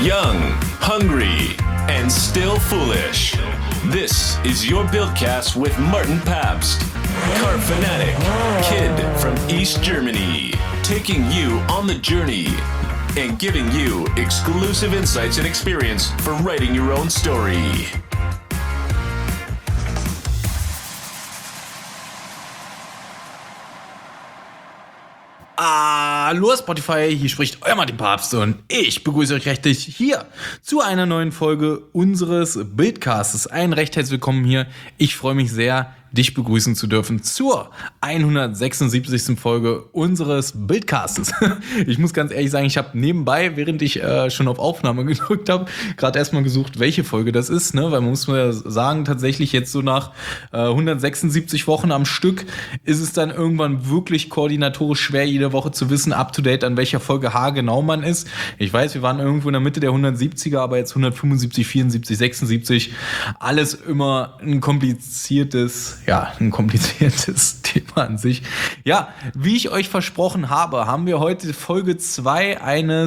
Young, hungry, and still foolish. This is your Buildcast with Martin Pabst, car fanatic, kid from East Germany, taking you on the journey and giving you exclusive insights and experience for writing your own story. Hallo Spotify, hier spricht euer Martin Pabst und ich begrüße euch recht herzlich hier zu einer neuen Folge unseres Buildcasts. Ein recht herzlich willkommen hier. Ich freue mich sehr, dich begrüßen zu dürfen zur 176. Folge unseres Buildcasts. Ich muss ganz ehrlich sagen, ich habe nebenbei, während ich schon auf Aufnahme gedrückt habe, gerade erstmal gesucht, welche Folge das ist, ne? Weil man muss ja sagen, tatsächlich jetzt so nach 176 Wochen am Stück ist es dann irgendwann wirklich koordinatorisch schwer, jede Woche zu wissen, up to date, an welcher Folge H genau man ist. Ich weiß, wir waren irgendwo in der Mitte der 170er, aber jetzt 175, 74, 76, alles immer ein kompliziertes Thema an sich. Ja, wie ich euch versprochen habe, haben wir heute Folge 2 einer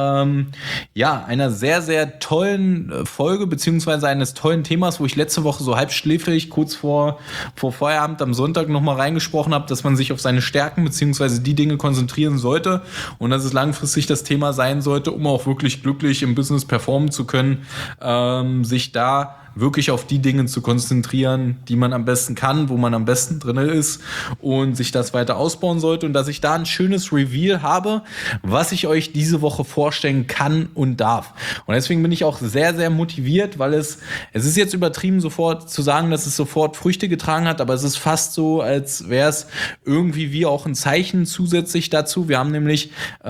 sehr, sehr tollen Folge, beziehungsweise eines tollen Themas, wo ich letzte Woche so halbschläfrig kurz vor Feierabend am Sonntag nochmal reingesprochen habe, dass man sich auf seine Stärken, beziehungsweise die Dinge konzentrieren sollte und dass es langfristig das Thema sein sollte, um auch wirklich glücklich im Business performen zu können, sich da wirklich auf die Dinge zu konzentrieren, die man am besten kann, wo man am besten drin ist und sich das weiter ausbauen sollte und dass ich da ein schönes Reveal habe, was ich euch diese Woche vorstellen kann und darf. Und deswegen bin ich auch sehr, sehr motiviert, weil es ist jetzt übertrieben, sofort zu sagen, dass es sofort Früchte getragen hat, aber es ist fast so, als wäre es irgendwie wie auch ein Zeichen zusätzlich dazu. Wir haben nämlich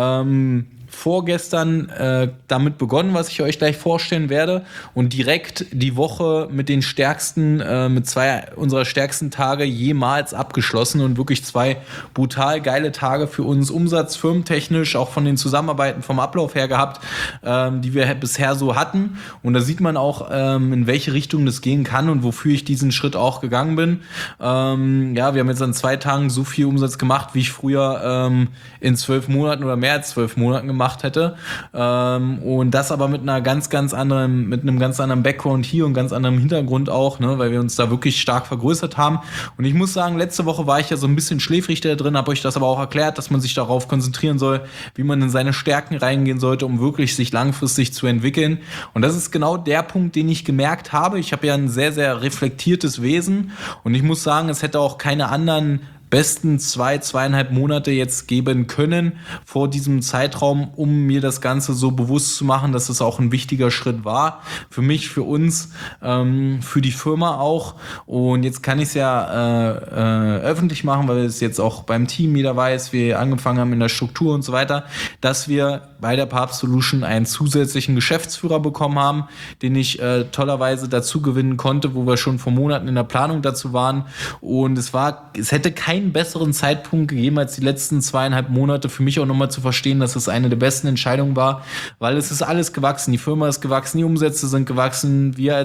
vorgestern damit begonnen, was ich euch gleich vorstellen werde und direkt die Woche mit den stärksten, mit 2 unserer stärksten Tage jemals abgeschlossen und wirklich 2 brutal geile Tage für uns Umsatz, firmentechnisch, auch von den Zusammenarbeiten vom Ablauf her gehabt, die wir bisher so hatten und da sieht man auch, in welche Richtung das gehen kann und wofür ich diesen Schritt auch gegangen bin. Wir haben jetzt an 2 Tagen so viel Umsatz gemacht, wie ich früher in 12 Monaten oder mehr als 12 Monaten gemacht hätte. Und das aber mit einem ganz anderen Background hier und ganz anderem Hintergrund auch, ne, weil wir uns da wirklich stark vergrößert haben. Und ich muss sagen, letzte Woche war ich ja so ein bisschen schläfrig da drin, habe euch das aber auch erklärt, dass man sich darauf konzentrieren soll, wie man in seine Stärken reingehen sollte, um wirklich sich langfristig zu entwickeln. Und das ist genau der Punkt, den ich gemerkt habe. Ich habe ja ein sehr, sehr reflektiertes Wesen und ich muss sagen, es hätte auch keine anderen besten 2,5 Monate jetzt geben können vor diesem Zeitraum, um mir das Ganze so bewusst zu machen, dass es auch ein wichtiger Schritt war. Für mich, für uns, für die Firma auch. Und jetzt kann ich es ja öffentlich machen, weil es jetzt auch beim Team jeder weiß, wir angefangen haben in der Struktur und so weiter, dass wir bei der Pabst Solution einen zusätzlichen Geschäftsführer bekommen haben, den ich tollerweise dazu gewinnen konnte, wo wir schon vor Monaten in der Planung dazu waren. Und es hätte keinen besseren Zeitpunkt gegeben als die letzten 2,5 Monate für mich auch nochmal zu verstehen, dass es eine der besten Entscheidungen war, weil es ist alles gewachsen. Die Firma ist gewachsen, die Umsätze sind gewachsen, wir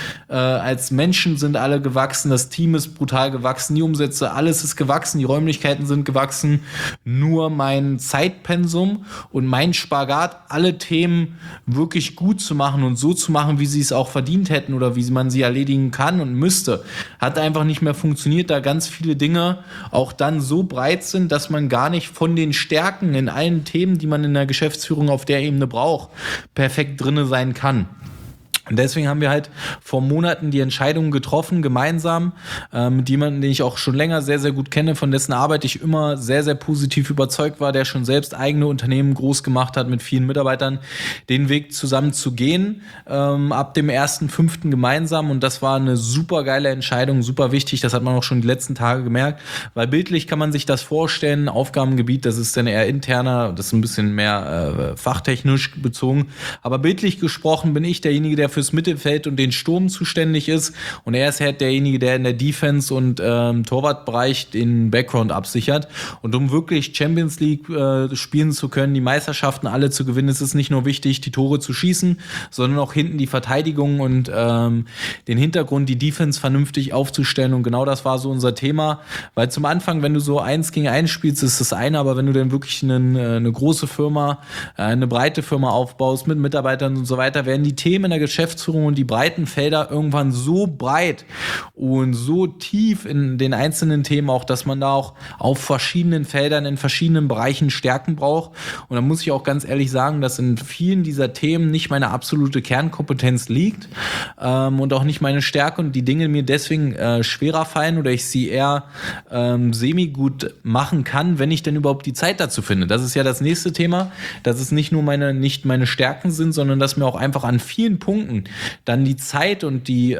als Menschen sind alle gewachsen, das Team ist brutal gewachsen, die Umsätze, alles ist gewachsen, die Räumlichkeiten sind gewachsen. Nur mein Zeitpensum und mein Spagat, alle Themen wirklich gut zu machen und so zu machen, wie sie es auch verdient hätten oder wie man sie erledigen kann und müsste, hat einfach nicht mehr funktioniert, da ganz viele Dinge auch dann so breit sind, dass man gar nicht von den Stärken in allen Themen, die man in der Geschäftsführung auf der Ebene braucht, perfekt drinne sein kann. Und deswegen haben wir halt vor Monaten die Entscheidung getroffen, gemeinsam mit jemandem, den ich auch schon länger sehr, sehr gut kenne, von dessen Arbeit ich immer sehr, sehr positiv überzeugt war, der schon selbst eigene Unternehmen groß gemacht hat mit vielen Mitarbeitern, den Weg zusammen zu gehen, ab dem 1.5. gemeinsam. Und das war eine super geile Entscheidung, super wichtig, das hat man auch schon die letzten Tage gemerkt, weil bildlich kann man sich das vorstellen, Aufgabengebiet, das ist dann eher interner, das ist ein bisschen mehr fachtechnisch bezogen, aber bildlich gesprochen bin ich derjenige, der fürs Mittelfeld und den Sturm zuständig ist und er ist halt derjenige, der in der Defense und Torwartbereich den Background absichert. Und um wirklich Champions League spielen zu können, die Meisterschaften alle zu gewinnen, ist es nicht nur wichtig, die Tore zu schießen, sondern auch hinten die Verteidigung und den Hintergrund, die Defense vernünftig aufzustellen. Und genau das war so unser Thema, weil zum Anfang, wenn du so 1 gegen 1 spielst, ist das eine, aber wenn du dann wirklich eine große Firma, eine breite Firma aufbaust mit Mitarbeitern und so weiter, werden die Themen in der Geschäftsführung und die breiten Felder irgendwann so breit und so tief in den einzelnen Themen auch, dass man da auch auf verschiedenen Feldern, in verschiedenen Bereichen Stärken braucht. Und da muss ich auch ganz ehrlich sagen, dass in vielen dieser Themen nicht meine absolute Kernkompetenz liegt und auch nicht meine Stärke und die Dinge mir deswegen schwerer fallen oder ich sie eher semi-gut machen kann, wenn ich denn überhaupt die Zeit dazu finde. Das ist ja das nächste Thema, dass es nicht nur nicht meine Stärken sind, sondern dass mir auch einfach an vielen Punkten dann die Zeit und die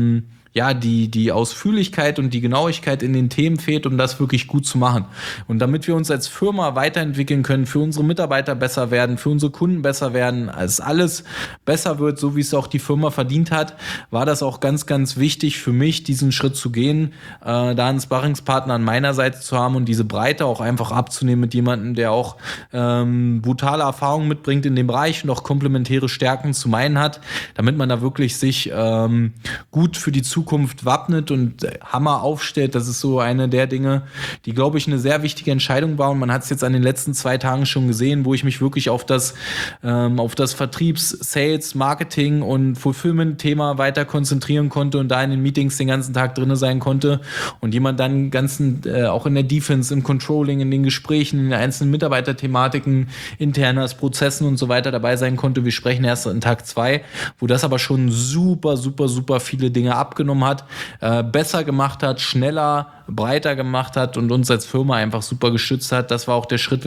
Ausführlichkeit und die Genauigkeit in den Themen fehlt, um das wirklich gut zu machen. Und damit wir uns als Firma weiterentwickeln können, für unsere Mitarbeiter besser werden, für unsere Kunden besser werden, als alles besser wird, so wie es auch die Firma verdient hat, war das auch ganz, ganz wichtig für mich, diesen Schritt zu gehen, da einen Sparringspartner an meiner Seite zu haben und diese Breite auch einfach abzunehmen mit jemandem, der auch brutale Erfahrungen mitbringt in dem Bereich und auch komplementäre Stärken zu meinen hat, damit man da wirklich sich gut für die Zukunft wappnet und Hammer aufstellt. Das ist so eine der Dinge, die, glaube ich, eine sehr wichtige Entscheidung war und man hat es jetzt an den letzten 2 Tagen schon gesehen, wo ich mich wirklich auf das Vertriebs-, Sales-, Marketing- und Fulfillment-Thema weiter konzentrieren konnte und da in den Meetings den ganzen Tag drin sein konnte und jemand dann auch in der Defense, im Controlling, in den Gesprächen, in den einzelnen Mitarbeiterthematiken, internas, Prozessen und so weiter dabei sein konnte. Wir sprechen erst an Tag 2, wo das aber schon super, super, super viele Dinge abgenommen hat, besser gemacht hat, schneller, breiter gemacht hat und uns als Firma einfach super gestützt hat. Das war auch der Schritt,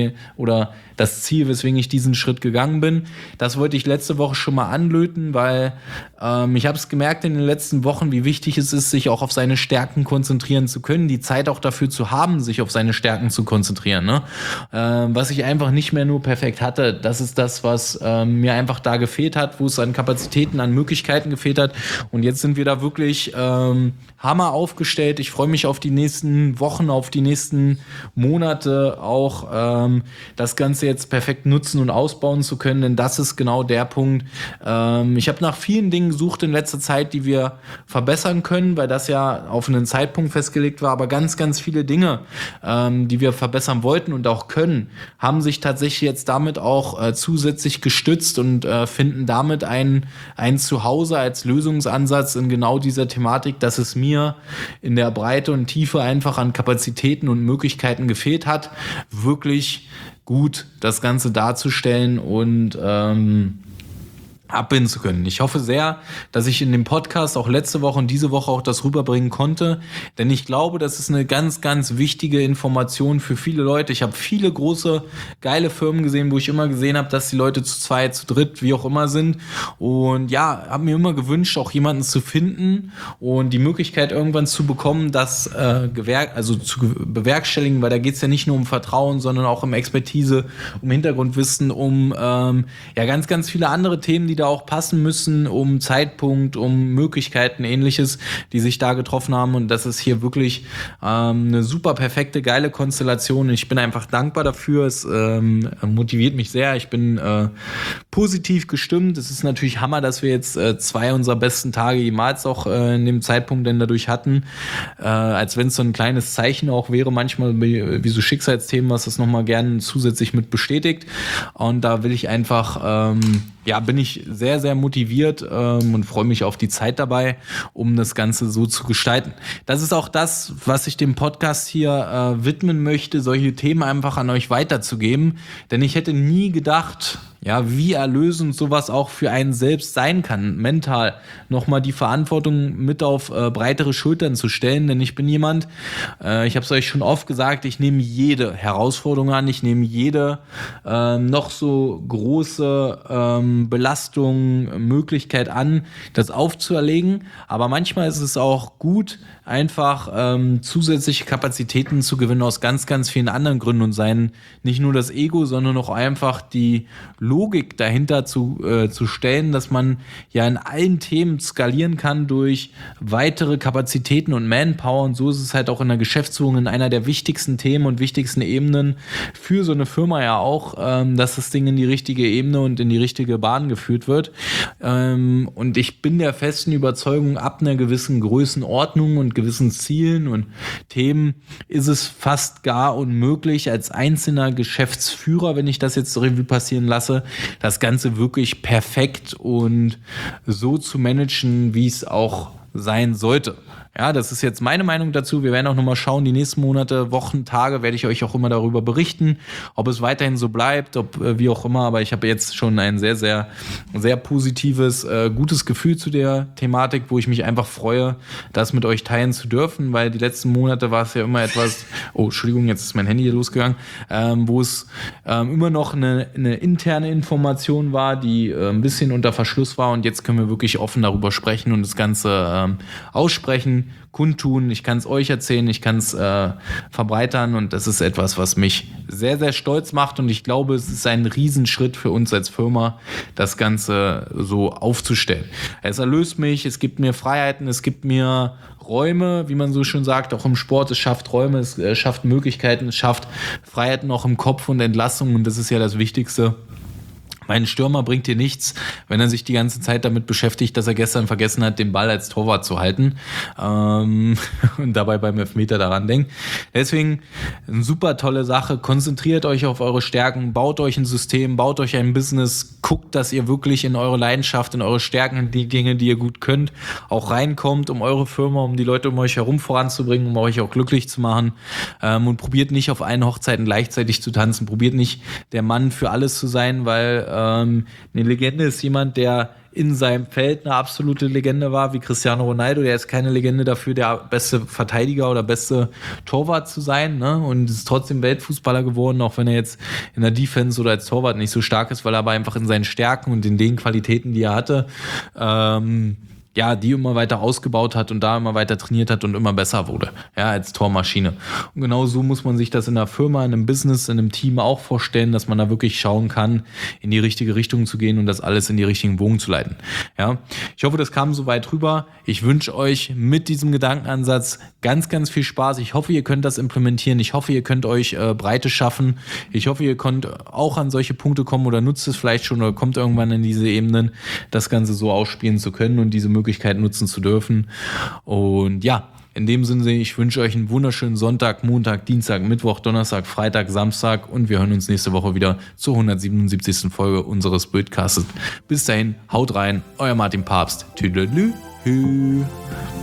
das Ziel, weswegen ich diesen Schritt gegangen bin. Das wollte ich letzte Woche schon mal anlöten, weil ich habe es gemerkt in den letzten Wochen, wie wichtig es ist, sich auch auf seine Stärken konzentrieren zu können, die Zeit auch dafür zu haben, sich auf seine Stärken zu konzentrieren. Ne? Was ich einfach nicht mehr nur perfekt hatte, das ist das, was mir einfach da gefehlt hat, wo es an Kapazitäten, an Möglichkeiten gefehlt hat. Und jetzt sind wir da wirklich Hammer aufgestellt. Ich freue mich auf die nächsten Wochen, auf die nächsten Monate auch das Ganze jetzt perfekt nutzen und ausbauen zu können, denn das ist genau der Punkt. Ich habe nach vielen Dingen gesucht in letzter Zeit, die wir verbessern können, weil das ja auf einen Zeitpunkt festgelegt war, aber ganz, ganz viele Dinge, die wir verbessern wollten und auch können, haben sich tatsächlich jetzt damit auch zusätzlich gestützt und finden damit ein Zuhause als Lösungsansatz in genau dieser Thematik, dass es mir in der Breite und Tiefe einfach an Kapazitäten und Möglichkeiten gefehlt hat, wirklich gut das Ganze darzustellen und abbilden zu können. Ich hoffe sehr, dass ich in dem Podcast auch letzte Woche und diese Woche auch das rüberbringen konnte, denn ich glaube, das ist eine ganz, ganz wichtige Information für viele Leute. Ich habe viele große, geile Firmen gesehen, wo ich immer gesehen habe, dass die Leute zu 2, zu 3, wie auch immer sind und ja, habe mir immer gewünscht, auch jemanden zu finden und die Möglichkeit irgendwann zu bekommen, das zu bewerkstelligen, weil da geht es ja nicht nur um Vertrauen, sondern auch um Expertise, um Hintergrundwissen, um ganz, ganz viele andere Themen, die da auch passen müssen, um Zeitpunkt, um Möglichkeiten, ähnliches, die sich da getroffen haben und das ist hier wirklich eine super perfekte, geile Konstellation. Ich bin einfach dankbar dafür, es motiviert mich sehr, ich bin positiv gestimmt. Es ist natürlich Hammer, dass wir jetzt 2 unserer besten Tage jemals auch in dem Zeitpunkt denn dadurch hatten, als wenn es so ein kleines Zeichen auch wäre, manchmal wie so Schicksalsthemen, was das nochmal gerne zusätzlich mit bestätigt und da will ich einfach bin ich sehr, sehr motiviert und freue mich auf die Zeit dabei, um das Ganze so zu gestalten. Das ist auch das, was ich dem Podcast hier widmen möchte, solche Themen einfach an euch weiterzugeben. Denn ich hätte nie gedacht, wie erlösend sowas auch für einen selbst sein kann, mental nochmal die Verantwortung mit auf breitere Schultern zu stellen, denn ich bin jemand, ich habe es euch schon oft gesagt, ich nehme jede Herausforderung an, ich nehme jede noch so große Belastung, Möglichkeit an, das aufzuerlegen, aber manchmal ist es auch gut, einfach zusätzliche Kapazitäten zu gewinnen aus ganz, ganz vielen anderen Gründen und seien nicht nur das Ego, sondern auch einfach die Logik dahinter zu stellen, dass man ja in allen Themen skalieren kann durch weitere Kapazitäten und Manpower, und so ist es halt auch in der Geschäftsführung in einer der wichtigsten Themen und wichtigsten Ebenen für so eine Firma ja auch, dass das Ding in die richtige Ebene und in die richtige Bahn geführt wird. Und ich bin der festen Überzeugung, ab einer gewissen Größenordnung und gewissen Zielen und Themen ist es fast gar unmöglich, als einzelner Geschäftsführer, wenn ich das jetzt Revue passieren lasse, das Ganze wirklich perfekt und so zu managen, wie es auch sein sollte. Ja, das ist jetzt meine Meinung dazu. Wir werden auch nochmal schauen, die nächsten Monate, Wochen, Tage werde ich euch auch immer darüber berichten, ob es weiterhin so bleibt, ob wie auch immer. Aber ich habe jetzt schon ein sehr, sehr, sehr positives, gutes Gefühl zu der Thematik, wo ich mich einfach freue, das mit euch teilen zu dürfen, weil die letzten Monate war es ja immer etwas, oh, Entschuldigung, jetzt ist mein Handy hier losgegangen, wo es immer noch eine interne Information war, die ein bisschen unter Verschluss war, und jetzt können wir wirklich offen darüber sprechen und das Ganze aussprechen, kundtun. Ich kann es euch erzählen, ich kann es verbreitern, und das ist etwas, was mich sehr, sehr stolz macht, und ich glaube, es ist ein Riesenschritt für uns als Firma, das Ganze so aufzustellen. Es erlöst mich, es gibt mir Freiheiten, es gibt mir Räume, wie man so schön sagt, auch im Sport. Es schafft Räume, es schafft Möglichkeiten, es schafft Freiheiten auch im Kopf und Entlassung, und das ist ja das Wichtigste. Mein Stürmer bringt dir nichts, wenn er sich die ganze Zeit damit beschäftigt, dass er gestern vergessen hat, den Ball als Torwart zu halten und dabei beim Elfmeter daran denkt. Deswegen eine super tolle Sache. Konzentriert euch auf eure Stärken, baut euch ein System, baut euch ein Business, guckt, dass ihr wirklich in eure Leidenschaft, in eure Stärken, in die Dinge, die ihr gut könnt, auch reinkommt, um eure Firma, um die Leute um euch herum voranzubringen, um euch auch glücklich zu machen, und probiert nicht auf allen Hochzeiten gleichzeitig zu tanzen. Probiert nicht der Mann für alles zu sein, weil eine Legende ist jemand, der in seinem Feld eine absolute Legende war, wie Cristiano Ronaldo. Der ist keine Legende dafür, der beste Verteidiger oder beste Torwart zu sein, ne? Und ist trotzdem Weltfußballer geworden, auch wenn er jetzt in der Defense oder als Torwart nicht so stark ist, weil er aber einfach in seinen Stärken und in den Qualitäten, die er hatte, die immer weiter ausgebaut hat und da immer weiter trainiert hat und immer besser wurde, ja, als Tormaschine. Und genau so muss man sich das in einer Firma, in einem Business, in einem Team auch vorstellen, dass man da wirklich schauen kann, in die richtige Richtung zu gehen und das alles in die richtigen Bogen zu leiten. Ja, ich hoffe, das kam so weit rüber. Ich wünsche euch mit diesem Gedankenansatz ganz, ganz viel Spaß. Ich hoffe, ihr könnt das implementieren. Ich hoffe, ihr könnt euch Breite schaffen. Ich hoffe, ihr könnt auch an solche Punkte kommen oder nutzt es vielleicht schon oder kommt irgendwann in diese Ebenen, das Ganze so ausspielen zu können und diese Möglichkeit nutzen zu dürfen. Und ja, in dem Sinne, ich wünsche euch einen wunderschönen Sonntag, Montag, Dienstag, Mittwoch, Donnerstag, Freitag, Samstag, und wir hören uns nächste Woche wieder zur 177. Folge unseres Bildcasts. Bis dahin, haut rein, euer Martin Papst. Tüdelü.